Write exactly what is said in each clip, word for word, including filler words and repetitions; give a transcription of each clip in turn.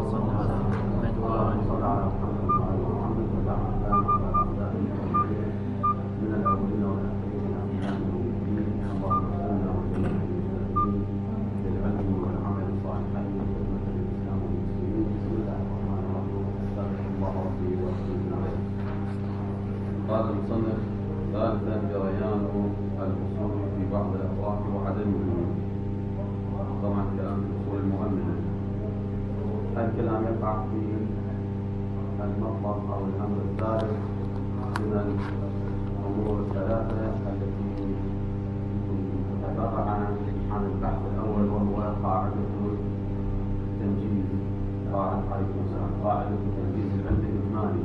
صلى على محمد وعلى محمد وعلى آله من الأولين والآخرين اللهم صل وسلم للعلم والعمل الصالحين وخدمة الإسلام والمسلمين. بسم الله الرحمن الرحيم. استغفر الله ربي وأتوب إليه. قال المصنف: ثالثا جريان الأصول في بعض الأطراف وعدمه. طبعا كلام الأصول المؤمنة، الكلام يقع في المطلب أو الأمر الثالث من الأمور الثلاثة التي تتفرع عن البحث الأول، وهو قاعدة تنجيز قاعدة تنجيز العلم الإجمالي.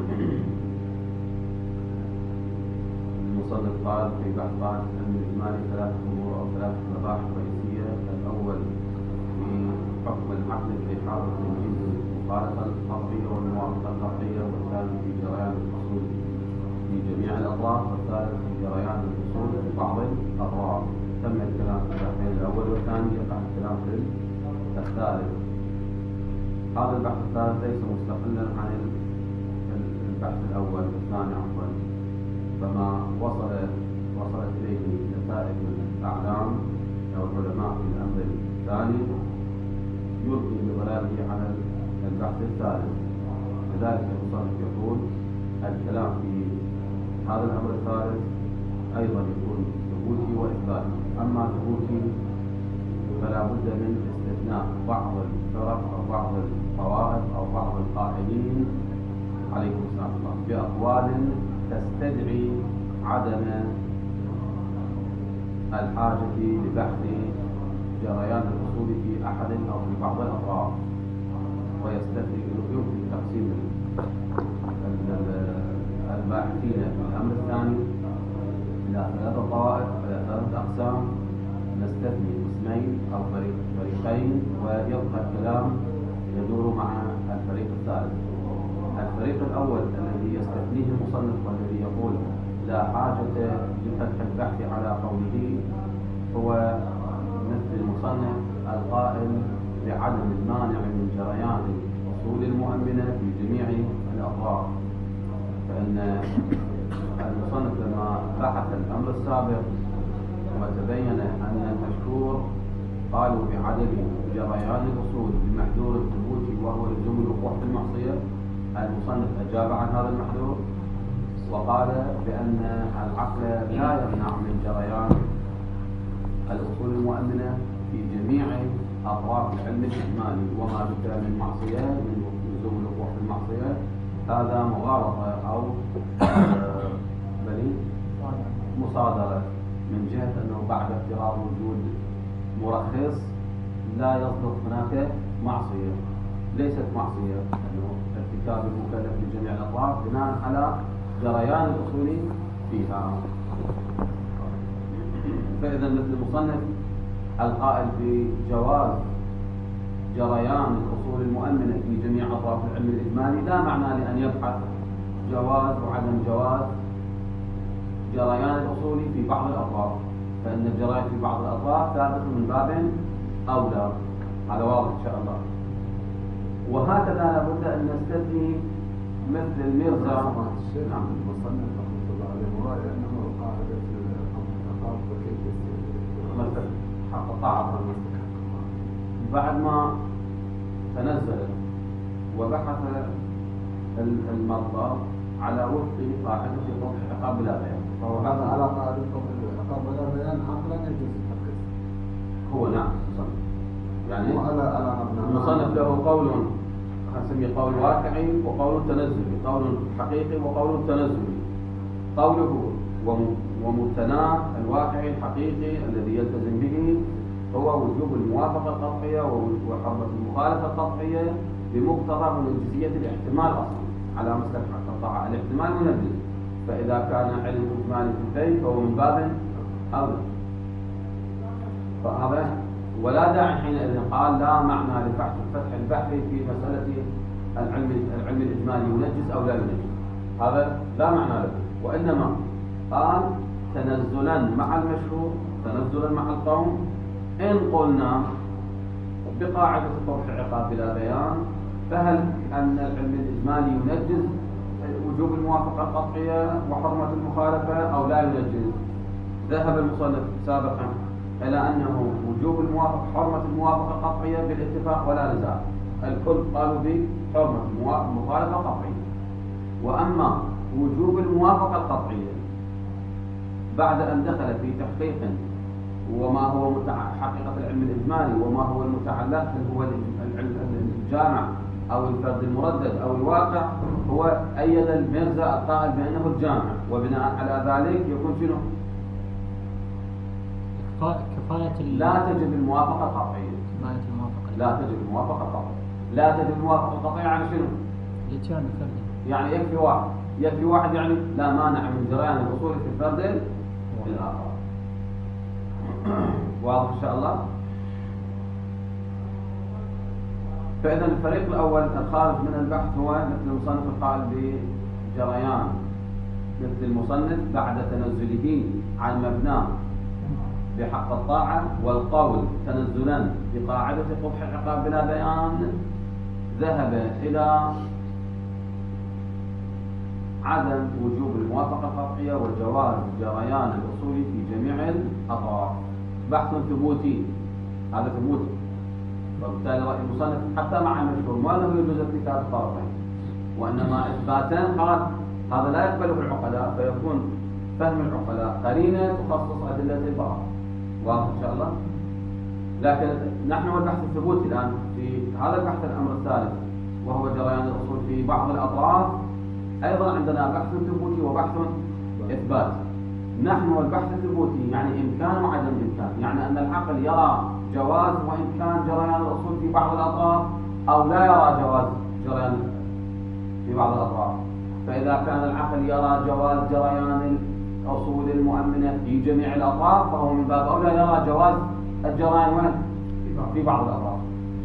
المصنف قال في بحث قاعدة العلم الإجمالي ثلاث أمور أو ثلاث مباحث رئيسية. الأول في حكم العقل في حالة تنجيز المخالفة القطعية والموافقة القطعية، والثاني في جريان الأصول في جميع الأطراف، والثالث في جريان الأصول في بعض الأطراف. تم الكلام في البحثين الأول والثاني، يقع الكلام في الثالث. هذا البحث الثالث ليس مستقلا عن البحث الأول والثاني عفوا، فما وصل وصلت إليه نتائج الأعلام أو العلماء في الأمر الثاني يلقي بظلاله على البحث الثالث. لذلك المصنف يقول الكلام في هذا الأمر الثالث أيضا يكون ثبوتي وإثباتي. أما ثبوتي فلا بد من استثناء بعض الفرق أو بعض الطوائف أو بعض القائلين عليكم السلام بأقوال تستدعي عدم الحاجة لبحث جريان الأصول في أحد أو في بعض الأطراف، ويستدعي يمكن تقسيم الباحثين في الأمر الثاني إلى ثلاثة طوائف إلى ثلاثة أقسام، نستثني قسمين أو فريقين، ويبقى الكلام يدور مع الفريق الثالث. الفريق الأول الذي يستثنيه المصنف والذي يقول لا حاجة لفتح البحث على قوله هو مثل المصنف القائل بعدم المانع من جريان الأصول المؤمنة في جميع الأطراف. فإن المصنف لما بحث الأمر السابق وتبين أن المشهور قالوا بعدم جريان الأصول بمحذور الثبوت وهو لزوم الوقوع في المعصية، المصنف أجاب عن هذا المحذور وقال بأن العقل لا يمنع من جريان الأصول المؤمنة في جميع أطراف العلم الإجمالي، وما بك من معصية من لزوم الوقوع في المعصية هذا مغالطة أو بل مصادرة، من جهة أنه بعد افتراض وجود مرخص لا يصدق هناك معصية، ليست معصية أنه ارتكاب المكلف في جميع الأطراف بناء على جريان الأصول فيها. فإذا مثل المصنف القائل بجواز جريان الأصول المؤمنة في جميع أطراف العلم الإجمالي لا معنى لأن يبحث جواز وعدم جواز جريان الأصول في بعض الأطراف، فإن الجرائم في بعض الأطراف ثابت من باب أولى. هذا واضح إن شاء الله. وهكذا لابد أن نستثني مثل الميرزا. نعم. المصنف رحمه الله عليه ورأي أنه قاعدة الأطراف وكيف مثل حق الطاعة بعد ما تنزل وبحث المطلب على وفق قاعدة قطع العقاب بلا بيان، فهو هذا على قاعدة قطع العقاب بلا بيان عقلا يجوز الترخيص. هو نعم المصنف يعني على المصنف له قول نسميه قول واقعي وقول تنزلي، قول حقيقي وقول تنزلي. قوله ومبتناه الواقعي الحقيقي الذي يلتزم به هو وجوب الموافقة القطعية وحرمة المخالفة القطعية بمقتضى منجزية الاحتمال أصلا على مسلك حق الطاعة. الاحتمال منجز، فإذا كان علم إجمالي في البيت فهو من باب أولى. فهذا ولا داعي حينئذ قال لا معنى لفتح فتح البحث في مسألة العلم العلم الإجمالي ينجز أو لا ينجز، هذا لا معنى له. وإنما قال تنزلا مع المشروع، تنزلا مع القوم، إن قلنا بقاعدة طرح عقاب بلا بيان فهل أن العلم الإجمالي ينجز وجوب الموافقة القطعية وحرمة المخالفة أو لا ينجز؟ ذهب المصنف سابقا إلى أنه وجوب الموافقة حرمة الموافقة القطعية بالاتفاق ولا نزاع، الكل قالوا بحرمة المخالفة القطعية. وأما وجوب الموافقة القطعية بعد أن دخل في تحقيق وما هو حقيقة العلم الإجمالي وما هو المتعلق، هل هو الجامع أو الفرد المردد أو الواقع، هو أيد الميرزا القائل بأنه الجامع، وبناء على ذلك يكون شنو؟ كفاية لا تجب الموافقة القطعية. كفاية الموافقة لا تجب الموافقة القطعية. لا تجب الموافقة القطعية يعني شنو؟ الاتيان بفرد. يعني يكفي واحد، يكفي واحد يعني لا مانع من جريان الأصول في الفرد الآخر. واضح إن شاء الله؟ فإذا الفريق الأول الخارج من البحث هو مثل المصنف القائل بجريان، مثل المصنف بعد تنزله عن مبناه بحق الطاعة والقول تنزلا بقاعدة قبح العقاب بلا بيان، ذهب إلى عدم وجوب الموافقة القطعية وجواز جريان الأصول في جميع الأطراف. بحث ثبوتي، هذا ثبوتي، وبالتالي رأي المصنف حتى مع المشهور ما له يجوز ارتكاب الطرفين، وإنما إثباتان قال هذا لا يقبله العقلاء، فيكون فهم العقلاء قرينة تخصص أدلة البراءة. واضح إن شاء الله؟ لكن نحن والبحث الثبوتي الآن في هذا البحث الأمر الثالث وهو جريان الأصول في بعض الأطراف، أيضا عندنا بحث ثبوتي وبحث إثباتي. نحن والبحث الثبوتي يعني إمكان وعدم إمكان، يعني أن العقل يرى جواز وإمكان جريان الأصول في بعض الأطراف أو لا يرى جواز جريان في بعض الأطراف. فإذا كان العقل يرى جواز جريان الأصول المؤمنة في جميع الأطراف فهو من باب أولى يرى جواز الجريان وين؟ في بعض الأطراف.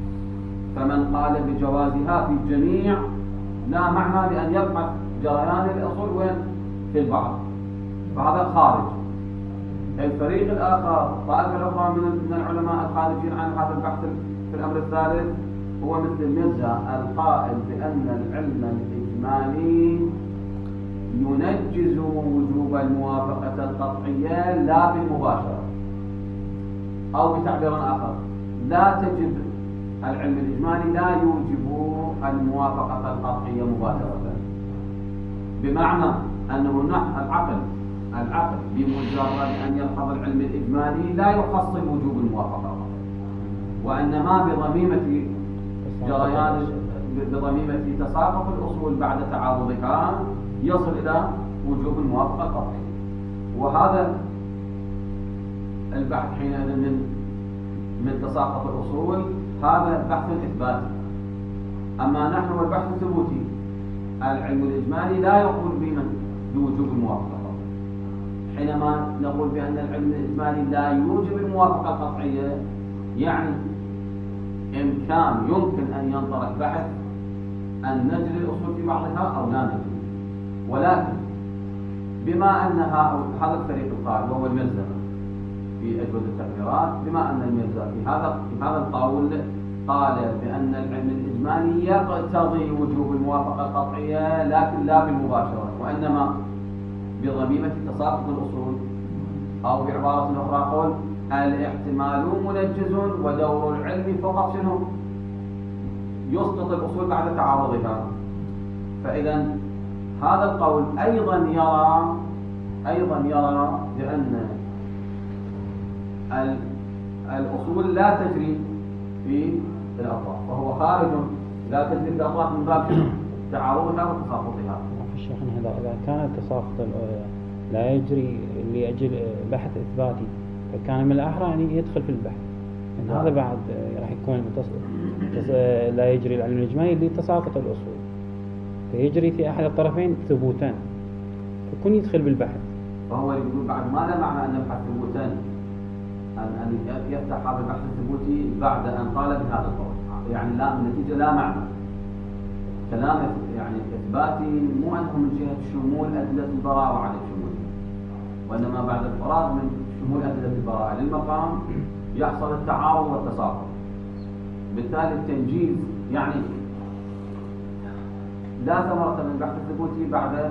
فمن قال بجوازها في الجميع لا معنى بأن يبحث جريان الأصول وين؟ في البعض، فهذا خارج. الفريق الآخر طائفة الأخرى من العلماء الخارجين عن هذا البحث في الأمر الثالث هو مثل الميرزا القائل بأن العلم الإجمالي ينجز وجوب الموافقة القطعية لا بالمباشرة، أو بتعبير آخر لا تجب العلم الإجمالي لا يوجب الموافقة القطعية مباشرة، بمعنى أنه نحن العقل العقل بمجرد أن يلحظ العلم الإجمالي لا يحصل وجوب الموافقة، وإنما بضميمة جريان بضميمة تساقط الأصول بعد تعارضها يصل إلى وجوب الموافقة القطعية. وهذا البحث حينئذ من من تساقط الأصول هذا بحث إثباتي. أما نحن والبحث الثبوتي العلم الإجمالي لا يقول بوجوب الموافقة القطعية. حينما نقول بأن العلم الإجمالي لا يوجب الموافقة القطعية يعني إمكان يمكن أن ينطلق بحث أن نجري الأصول في بعضها أو لا نجري، ولكن بما أن هذا الفريق القائل وهو الميرزا في أجوبة التقريرات، بما أن الميرزا في هذا في هذا القول قال بأن العلم الإجمالي يقتضي وجوب الموافقة القطعية لكن لا بالمباشرة، وإنما بضميمة تساقط الأصول، أو بعبارة أخرى قول الاحتمال منجز ودور العلم فقط شنو؟ يسقط الأصول بعد تعارضها. فإذا هذا القول أيضا يرى أيضا يرى بأن الأصول لا تجري في الأطراف، فهو خارج لا تجري في الأطراف من باب تعارضها وتساقطها. في الشيخ هذا إذا كان التساقط لا يجري لأجل بحث إثباتي فكان من الأحرى أن يدخل في البحث، يعني هذا بعد راح يكون لا يجري العلم الإجمالي لتساقط الأصول، فيجري في أحد الطرفين ثبوتان فيكون يدخل بالبحث. فهو يقول بعد ما لا معنى أن نبحث ثبوتان أن أن يفتح هذا البحث الثبوتي بعد أن قال بهذا القول، يعني لا النتيجة لا معنى. كلام يعني إثباتي مو أنه من جهة شمول أدلة البراءة وعدم شمولها، وإنما بعد الفراغ من شمول أدلة البراءة للمقام يحصل التعارض والتساقط. بالتالي التنجيز يعني لا ثمرة من البحث الثبوتي بعد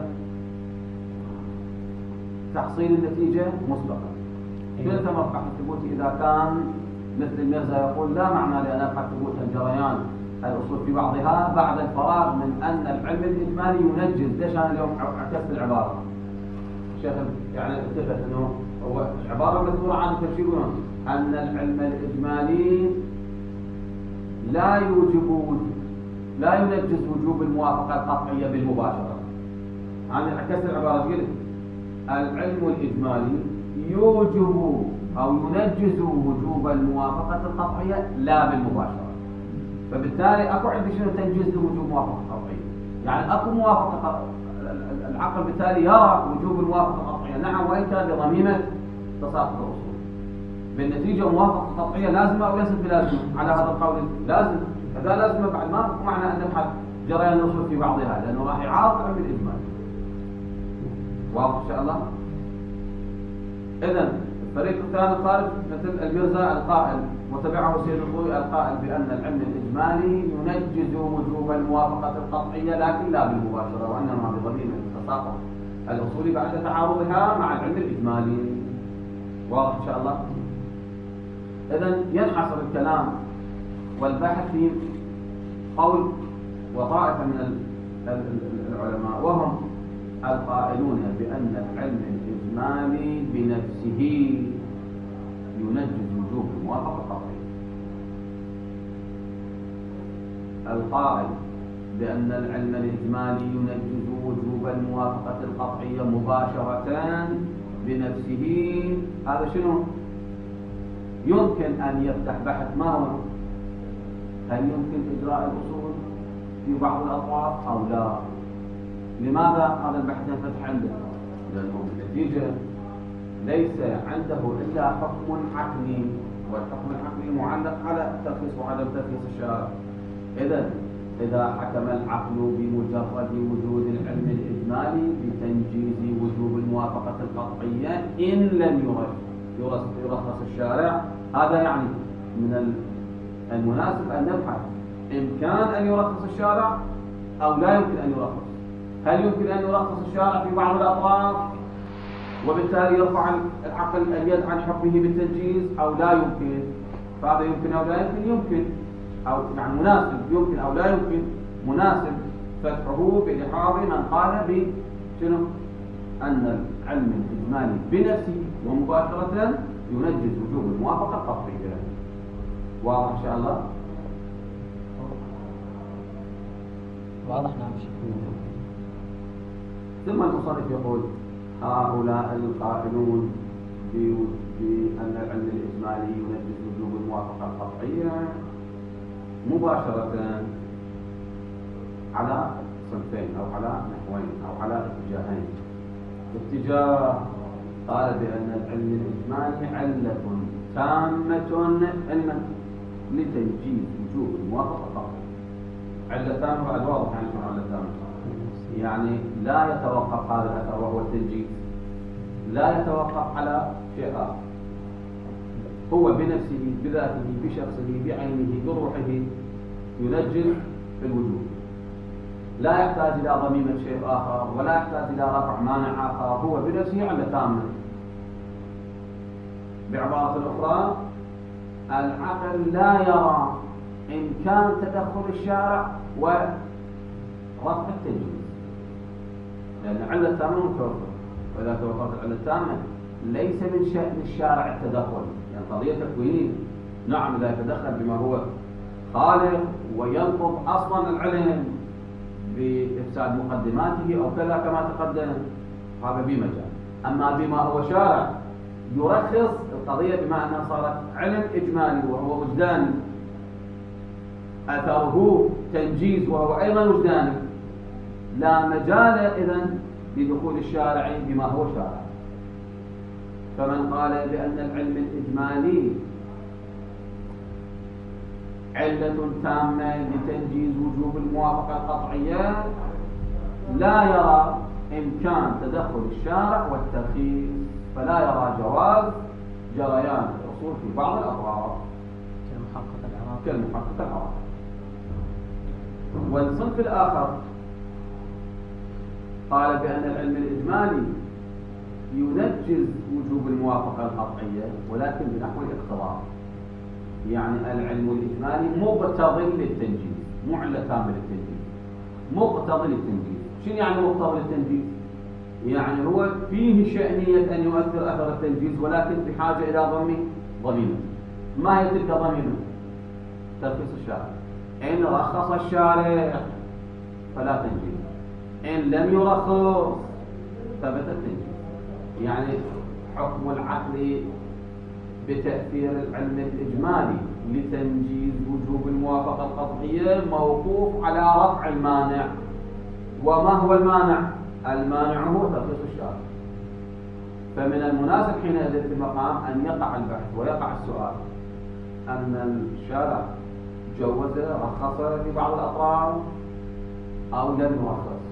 تحصيل النتيجة مسبقا. شنو ثمرة البحث الثبوتي إذا كان مثل الميرزا يقول لا معنى لأن أبحث ثبوتا جريان الأصول في بعضها بعد الفراغ من أن العلم الإجمالي ينجز. ليش أنا اليوم عكست العبارة؟ الشيخ يعني التفت أنه هو العبارة المذكورة عن يقولون أن العلم الإجمالي لا يوجب لا ينجز وجوب الموافقة القطعية بالمباشرة. أنا عكست العبارة قلت العلم الإجمالي يوجب أو ينجز وجوب الموافقة القطعية لا بالمباشرة. فبالتالي أكو عندي شنو تنجز وجوب موافقة قطعية، يعني أكو موافقة العقل بالتالي يرى وجوب الموافقة القطعية نعم وإن كان بضميمة تساقط الأصول. بالنتيجة موافقة قطعية لازمة أو ليست بلازمة؟ على هذا القول لازم. هذا لازمة بعد ما معنى أن نبحث جريان الأصول في بعضها لأنه راح يعارض العلم الإجمالي. واضح إن شاء الله؟ إذن الفريق الثاني خارج مثل الميرزا القائل وتبعه سيد الخوي القائل بأن العلم الإجمالي ينجز وجوب الموافقة القطعية لكن لا بالمباشرة وإنما بضميمة التساقط الأصولي بعد تعارضها مع العلم الإجمالي. واضح إن شاء الله؟ إذن ينحصر الكلام والبحث في قول وطائفة من العلماء وهم القائلون بأن العلم الإجمالي بنفسه ينجز وجوب الموافقة القطعية. القائل بأن العلم الإجمالي ينجز وجوب الموافقة القطعية مباشرة بنفسه هذا شنو؟ يمكن أن يفتح بحث ما هو؟ هل يمكن إجراء الأصول في بعض الأطراف أو لا؟ لماذا هذا البحث ينفتح عنده؟ لأنه بالنتيجة ليس عنده إلا حكم عقلي والحكم العقلي معلق على ترخيص وعدم ترخيص الشارع. إذا إذا حكم العقل بمجرد وجود العلم الإجمالي بتنجيز وجوب الموافقة القطعية إن لم يرخص الشارع هذا يعني من المناسب أن نبحث إمكان أن يرخص الشارع أو لا يمكن أن يرخص. هل يمكن أن يرخص الشارع في بعض الأطراف وبالتالي يرفع العقل اليد عن حكمه بالتنجيز أو لا يمكن؟ فهذا يمكن أو لا يمكن؟ يمكن أو يعني مناسب يمكن أو لا يمكن مناسب فتحه بلحاظ من قال بشنو؟ أن العلم الإجمالي بنفسه ومباشرة ينجز وجوب الموافقة القطعية. واضح إن شاء الله؟ واضح نعم. ثم المصنف يقول هؤلاء القائلون بأن العلم الإجمالي ينجز وجوب الموافقة القطعية مباشرة على صنفين أو على نحوين أو على اتجاهين. اتجاه قال بأن العلم الإجمالي علة تامة علما لتنجيز وجوب الموافقة القطعية. علة تامة بعد واضح يعني شنو علة تامة؟ يعني لا يتوقف هذا الأثر وهو التنجيز لا يتوقف على شيء آخر، هو بنفسه بذاته بشخصه بعينه بروحه ينجز في الوجود، لا يحتاج إلى ضميمة شيء آخر ولا يحتاج إلى رفع مانع آخر، هو بنفسه علة تامة. بعبارة أخرى العقل لا يرى إمكان تدخل الشارع ورفع التنجيز لأن العلة التامة متوفرة، وإذا توفرت العلة التامة ليس من شأن الشارع التدخل، يعني قضية تكوينية. نعم إذا يتدخل بما هو خالق وينقض أصلا العلم بإفساد مقدماته أو كذا كما تقدم هذا بمجال، أما بما هو شارع يرخص القضية بما أنها صارت علم إجمالي وهو وجداني أثره تنجيز وهو أيضا وجداني، لا مجال إذن لدخول الشارع بما هو شارع. فمن قال بأن العلم الإجمالي علة تامة لتنجيز وجوب الموافقة القطعية لا يرى إمكان تدخل الشارع والترخيص، فلا يرى جواز جريان الأصول في بعض الأطراف كالمحقق العراقي كالمحقق العراقي. والصنف الآخر قال بأن العلم الإجمالي ينجز وجوب الموافقة القطعية ولكن بنحو الاقتضاء. يعني العلم الإجمالي مقتضي للتنجيز، مو علة كامل التنجيز، مقتضي للتنجيز. شنو يعني مقتضي للتنجيز؟ يعني هو فيه شأنية أن يؤثر أثر التنجيز ولكن بحاجة إلى ضم ضميمة. ما هي تلك ضميمة؟ ترخيص الشارع. إن رخص الشارع فلا تنجيز، إن لم يرخص ثبت التنجيز. يعني حكم العقل بتأثير العلم الإجمالي لتنجيز وجوب الموافقة القطعية موقوف على رفع المانع. وما هو المانع؟ المانع هو ترخيص الشارع. فمن المناسب حينئذ في المقام أن يقع البحث ويقع السؤال أن الشارع جوز رخص في بعض الأطراف أو لم يرخص.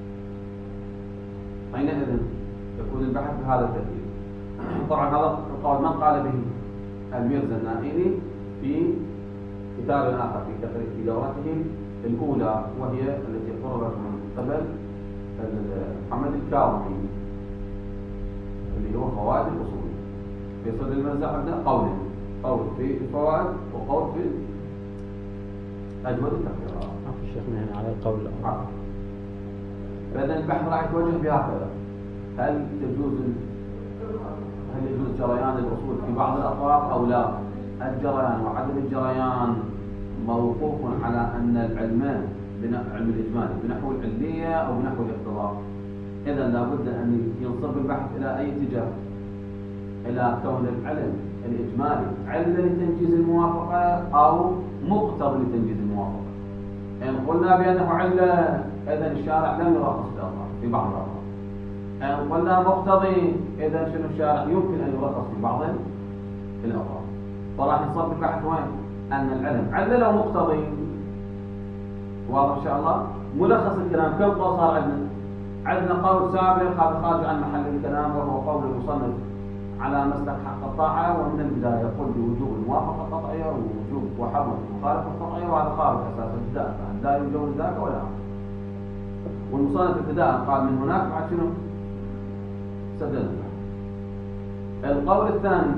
حينئذ يكون البحث بهذا الترتيب. طبعا هذا القول من قال به؟ الميرزا النائلي في كتاب آخر في في دورته الأولى وهي التي قررت من قبل محمد الكاظمي اللي هو فوائد الأصول. في صدر المرزا عندنا قولين، قول في الفوائد وقول في أجود التقريرات. عفوا شيخنا يعني على القول الأول. فإذا البحث راح يتوجه بهكذا: هل تجوز هل يجوز جريان الأصول في بعض الأطراف أو لا؟ الجريان وعدم الجريان موقوف على أن العلم علم الإجمالي بنحو العلية أو بنحو الاقتضاء. إذا لابد أن ينصب البحث إلى أي اتجاه؟ إلى كون العلم الإجمالي علة لتنجيز الموافقة أو مقتضى لتنجيز الموافقة. إن قلنا بأنه علة إذا الشارع لم يرخص في الأطراف في بعض الأطراف. إن قلنا مقتضي إذا شنو الشارع يمكن أن يرخص في بعض الأطراف. فراح ينصب البحث وين؟ أن العلم علة لو مقتضي. واضح إن شاء الله؟ ملخص الكلام كم قول صار عندنا؟ عندنا قول سابق هذا خارج عن محل الكلام وهو قول المصنف على مسلك حق الطاعة، ومن البداية يقول بوجوب الموافقة القطعية ووجوب وحرمة المخالفة القطعية، وهذا خارج أساس الابتداء لا يجوز ذاك ولا هذا. والمصنف ابتداء قال من هناك بعد شنو؟ سدد القول الثاني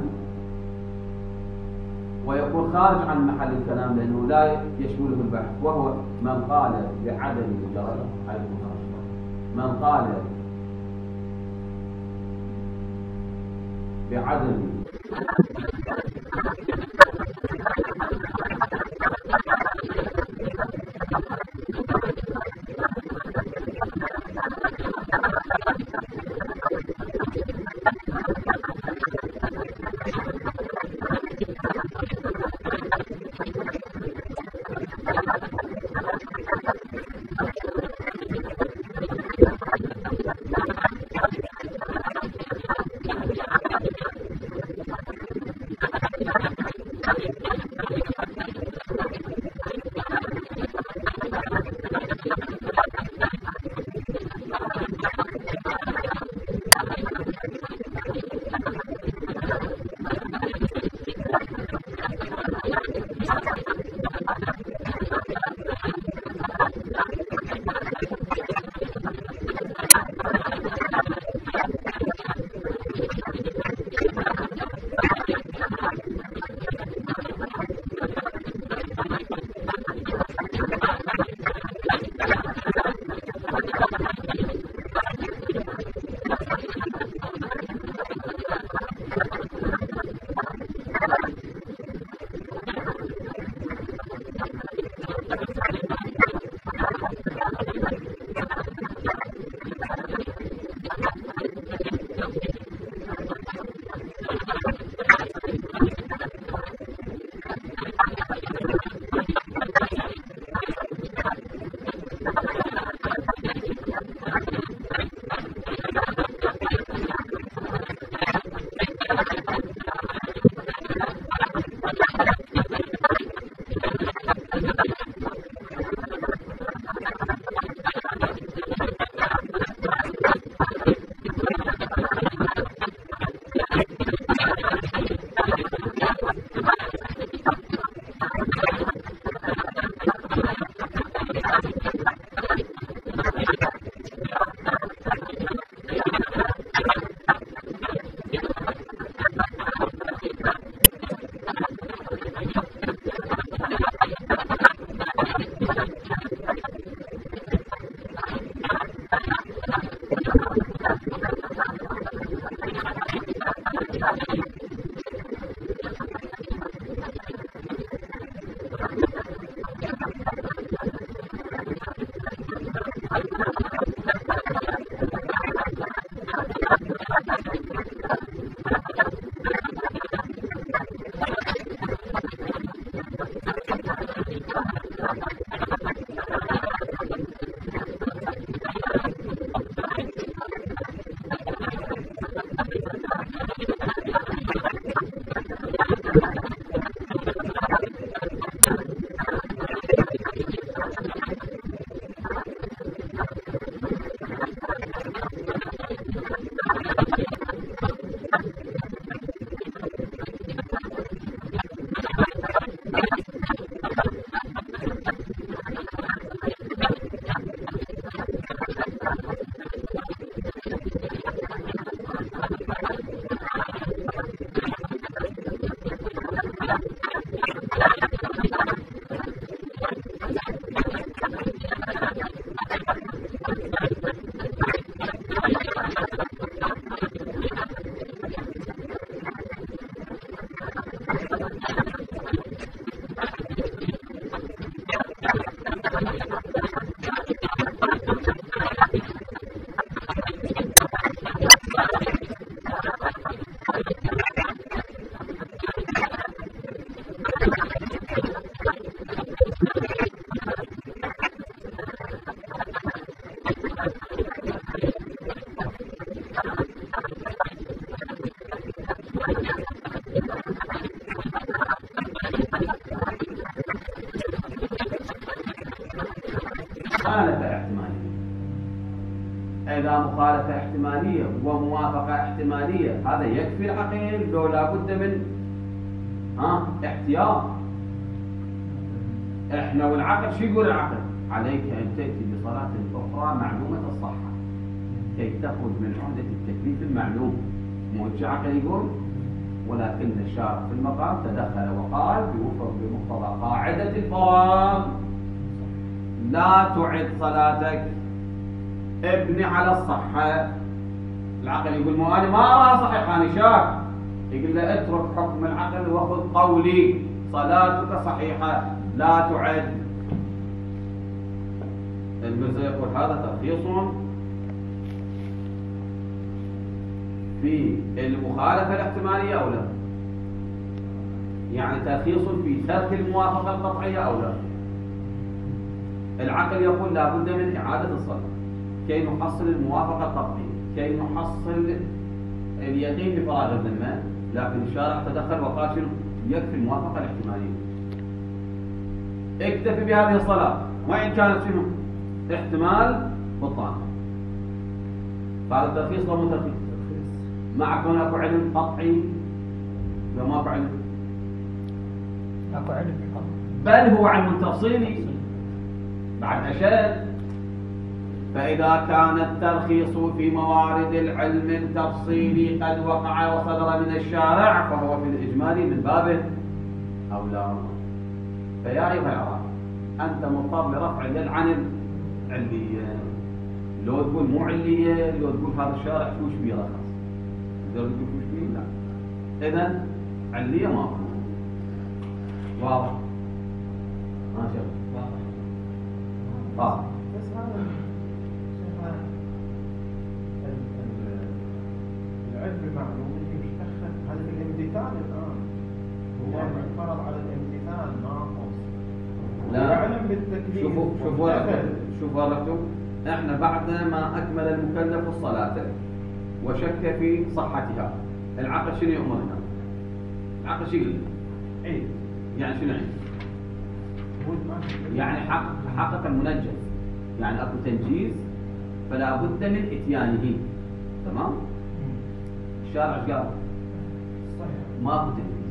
ويكون خارج عن محل الكلام لأنه لا يشمله البحث، وهو من قال بعدم الجريان. من قال بعدم وإذا مخالفة احتمالية وموافقة احتمالية هذا يكفي العقل لو لابد من ها احتياط. احنا والعقل شو يقول العقل؟ عليك أن تأتي بصلاة أخرى معلومة الصحة كي تخرج من عهدة التكليف المعلوم. مو العقل يقول، ولكن الشارع في المقام تدخل وقال بوفق بمقتضى قاعدة الفراغ لا تعد صلاتك، ابني على الصحة. العقل يقول مو أنا ما أراها صحيحة أنا شاك، يقول له اترك حكم العقل وخذ قولي صلاتك صحيحة لا تعد. المرزا يقول هذا ترخيص في المخالفة الاحتمالية أو لا؟ يعني ترخيص في ترك الموافقة القطعية أو لا؟ العقل يقول لا بد من إعادة الصلاة كي نحصل الموافقة القطعية، كي نحصل اليقين بفراغ الذمة، لكن الشارع تدخل وقال شنو؟ يكفي الموافقة الاحتمالية، اكتفي بهذه الصلاة وإن كانت شنو؟ احتمال بطلان. فهذا ترخيص ولا مو ترخيص؟ مع كون اكو علم قطعي ولا ما اكو علم؟ اكو علم بل هو علم تفصيلي بعد أشد. فإذا كان الترخيص في موارد العلم التفصيلي قد وقع وصدر من الشارع فهو في الإجمالي من بابه أولى. فيا أيها العراق أنت مضطر لرفع اليد عن العلية. لو تقول مو علية، لو تقول هذا الشارع شوش بيه رخص، تقدر تقول شوش بيه لا. إذن علية ما أكو. واضح؟ ما شاء واضح. آه. بس هذا العلم بمعلوم اللي بيتأخر هذا في الامتثال الآن. هو فرض على الامتثال ناقص. لا. يعلم بالتكليف. شوفوا شوفوا شوفوا ورقتوا. احنا بعد ما اكمل المكلف الصلاة وشك في صحتها، العقل شنو يأمرنا؟ العقل شو يقول؟ عيد. يعني شنو عيد؟ يعني حق حقق المنجز، يعني اكو تنجيز فلا بد من اتيانه. تمام؟ الشارع ايش قال؟ صحيح. ماكو تنجيز.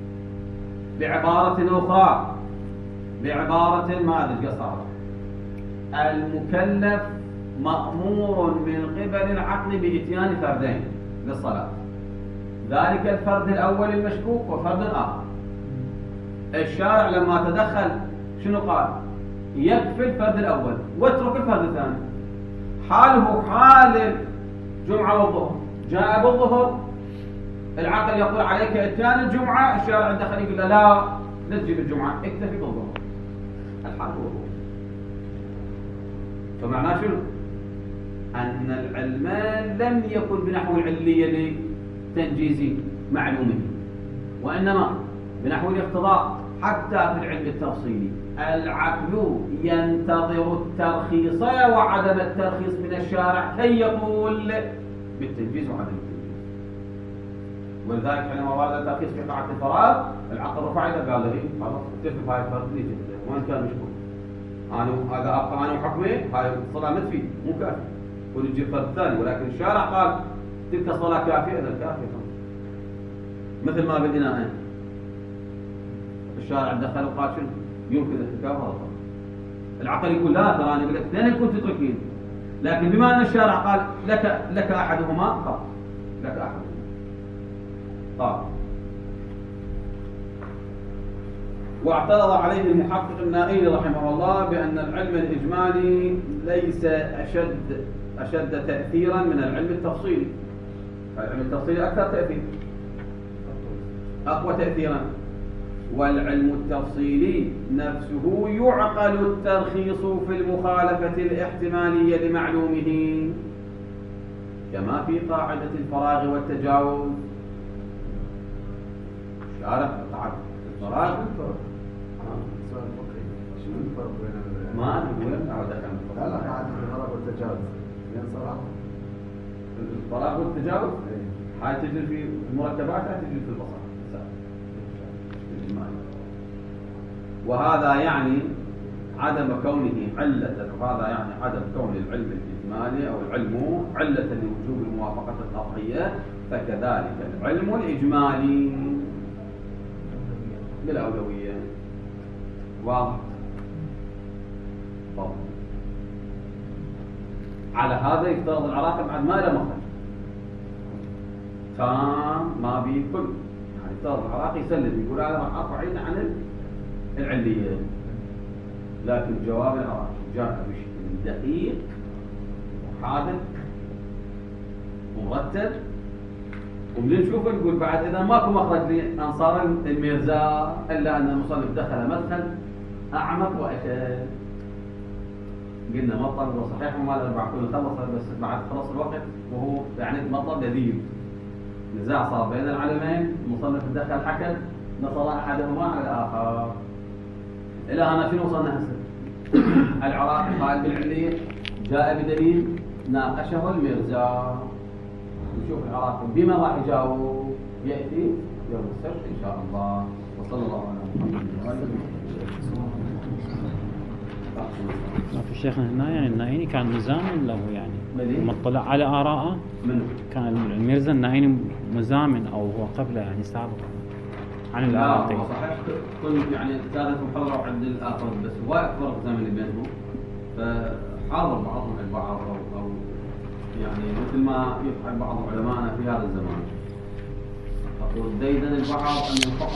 بعبارة أخرى، بعبارة ما أدري قصارى، المكلف مأمور من قبل العقل بإتيان فردين للصلاة، ذلك الفرد الأول المشكوك وفرد آخر. الشارع لما تدخل شنو قال؟ يكفي الفرد الأول واترك الفرد الثاني. حاله حال الجمعة والظهر، جاء بالظهر العقل يقول عليك اتيان الجمعة، الشارع دخل يقول له لا لا تجيب الجمعة اكتفي بالظهر. الحال هو هو. فمعناه شنو؟ أن العلم لم يكن بنحو العلية لتنجيز معلومه، وإنما بنحو الاقتضاء. حتى في العلم التفصيلي العقل ينتظر الترخيص وعدم الترخيص من الشارع كي يقول بالتنجيز وعدم التنجيز. ولذلك حينما ورد الترخيص في قاعة الفراغ العقل رفع يده قال له ايه خلاص اتفق هاي الفرد لي وين كان مشكوك. انا هذا ابقى انا وحكمي هاي الصلاة ما تفيد مو كافي ونجيب فرد ثاني، ولكن الشارع قال تلك الصلاة كافية. اذا كافية مثل ما بدينا الان الشارع دخل وقال شنو؟ يمكن ارتكاب هذا الخطأ. العقل يقول لا ترى انا قلت اثنين كنت تتركين، لكن بما ان الشارع قال لك لك احدهما خلاص لك احدهما. طيب. واعترض عليه المحقق النائي رحمه الله بأن العلم الإجمالي ليس أشد أشد تأثيرا من العلم التفصيلي. العلم التفصيلي أكثر تأثير، أقوى تأثيرا، والعلم التفصيلي نفسه يعقل الترخيص في المخالفة الاحتمالية لمعلومه كما في قاعدة الفراغ والتجاوز. شارع قاعدة الفراغ سؤال فقهي، شنو الفرق بين ال ما أدري وين أعود أكمل. لا لا قاعدة الفراغ والتجاوز بين صلاة الفراغ والتجاوز ايه هاي تجري في المركبات هاي تجري في البصر. وهذا يعني عدم كونه علة، وهذا يعني عدم كون العلم الإجمالي أو العلم علة لوجوب الموافقة القطعية، فكذلك العلم الإجمالي بالأولوية. واضح؟ طب على هذا يفترض العراقة بعد ما له مخرج تام ما بيه كل، يعني يفترض العراقي يسلم يقول أنا راح أرفع عيني عن العلية، لكن جواب العراقي جاء بشكل دقيق وحادث ومرتب، ومن نشوفه نقول بعد إذا ماكو مخرج لأنصار الميرزا إلا أن المصنف دخل مدخل أعمق وأشد. قلنا مطلب وصحيح وما الأربعة كله خلص، بس بعد خلص الوقت وهو يعني مطلب لذيذ. نزاع صار بين العلمين، المصنف دخل حكم نصر أحدهما على الآخر. إلى هنا شنو وصلنا هسه؟ العراقي قائل بالعلية جاء بدليل ناقشه الميرزا. نشوف العراقي بما راح يجاوب، يأتي يوم السبت إن شاء الله. وصلى الله على محمد وعلى آله ما في شيخنا هنا يعني النائيني كان مزامن له، يعني مليء. لما اطلع على آراءه منه كان الميرزا النائيني مزامن أو هو قبله يعني سابق عن لا العراقي. هو صحيح كل يعني كانت محررة عند الآخر، بس هو أكبر الزمن اللي بينهم، فحاضر بعضهم البعض أو أو يعني مثل ما يفعل بعض علمائنا في هذا الزمان. أقول ديدن البعض أن ينفق